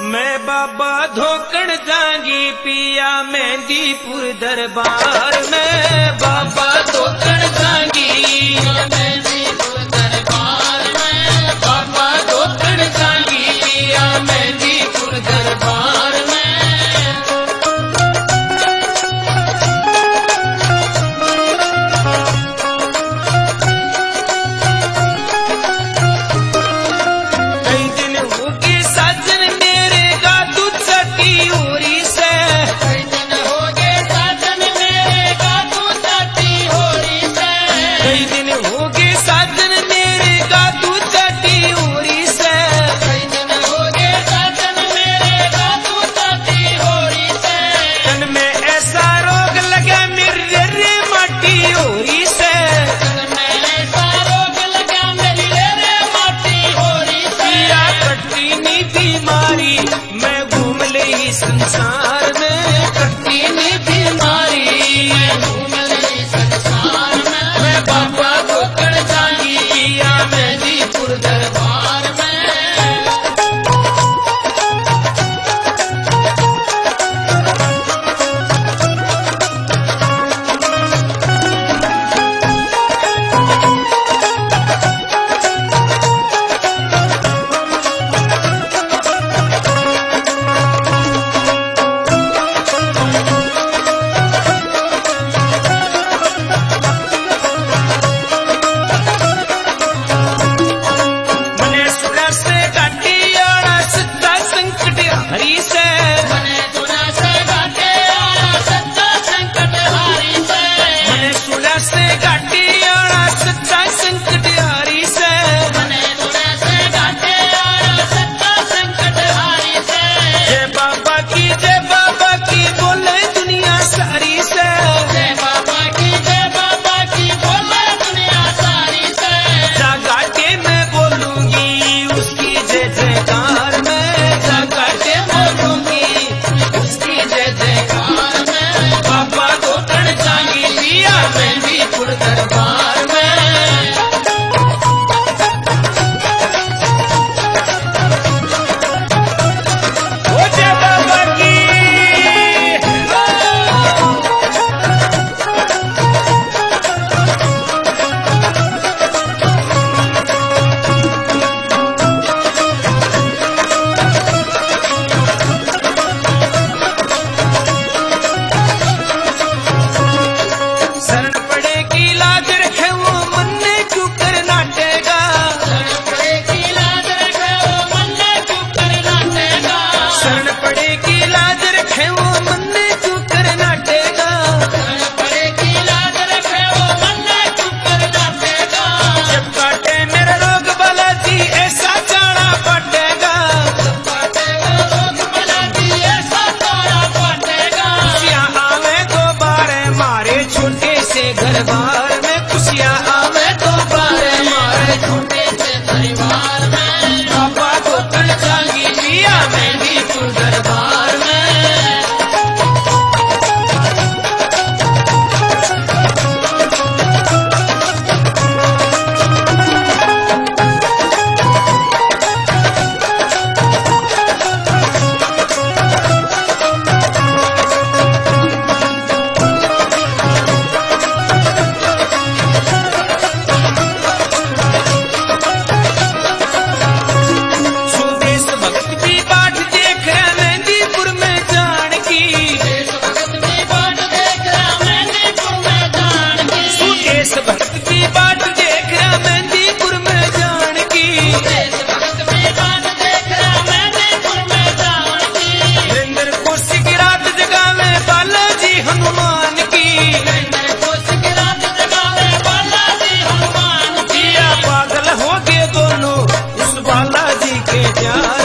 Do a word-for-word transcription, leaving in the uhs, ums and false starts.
मैं बाबा धोकड़ जांगी पिया मेहंदीपुर दरबार में। बाबा धोकड़ जांगी मेहंदीपुर दरबार में। बाबा धोकड़ जांगी पिया मेहंदीपुर दरबार में। कई दिन होगी साजन मेरे गादू चटी होरी से। कई दिन होगे साजन मेरे गादू चटी होरी से। कई दिन होगे साजन मेरे गादू चटी होरी से। कई दिन होगे साजन मेरे गादू चटी होरी से। तन में ऐसा रोग लगा मेरे रे माटी होरी से। तन में ऐसा रोग लगा मेरी रे माटी होरी से। पिया कटती नी बीमारी मैं घूम ली संसार में। कटती नी बीमारी मैं घूम ली संसार में। मैं बाबा धोकड़ जांगी पिया मेहंदीपुर दरबार में। मने सुना से गाटी आड़ा सच्चा संकट हरी से। मने सुना से गाटी आड़ा सच्चा संकट हरी से। मने सुना से गाटी आड़ा सच्चा संकट हरी से। मने सुना से गाटी आड़ा सच्चा संकट हरी से। जय बाबा की जय बाबा की बोले दुनिया सारी से। जय बाबा की जय बाबा की बोले दुनिया सारी से। जागा के मैं बोलूंगी उसकी जय जयकार में। जागा के बोलूंगी उसकी जय जयकार में। बाबा धोकड़ जांगी पिया मेहंदीपुर दरबार में। ओ जय बाबा की शरण पड़ेगी लाज रखे वो मन ने क्यों कर नाटेगा। शरण पड़ेगी लाज रखे वो मन ने क्यों कर नाटेगा। शरण पड़ेगी लाज रखे वो मन ने क्यों कर नाटेगा। शरण पड़ेगी लाज रखे वो मन ने क्यों कर नाटेगा। जब काटे मेरा रोग बालाजी ऐसा जाना पड़ेगा। जब काटे मेरा रोग बालाजी ऐसा जाना पड़ेगा। खुशियाँ आवे तो बारे मारे छोटे से घर बार में। खुशियाँ आवे तो बारे मारे छोटे से परिवार में। बाबा धोकड़ जांगी पिया मेहंदीपुर दरबार में। सुदेश भगत की बाट देख रहा मेहंदीपुर में जान की। सुदेश भगत की बाट देख रहा मेहंदीपुर में जान की। सुदेश भगत की बाट देख रहा मेहंदीपुर में जान की। सुदेश भगत की बाट देख रहा मेहंदीपुर में जान की। वीरेंद्र कोशी की रात जगावे बालाजी हनुमान की। वीरेंद्र कोशी की रात जगावे बालाजी हनुमान की। पिया पागल हो गए दोनों उस बालाजी के प्यार